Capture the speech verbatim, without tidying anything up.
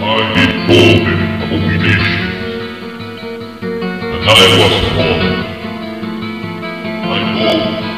I did call them abomination, and I was wrong. I know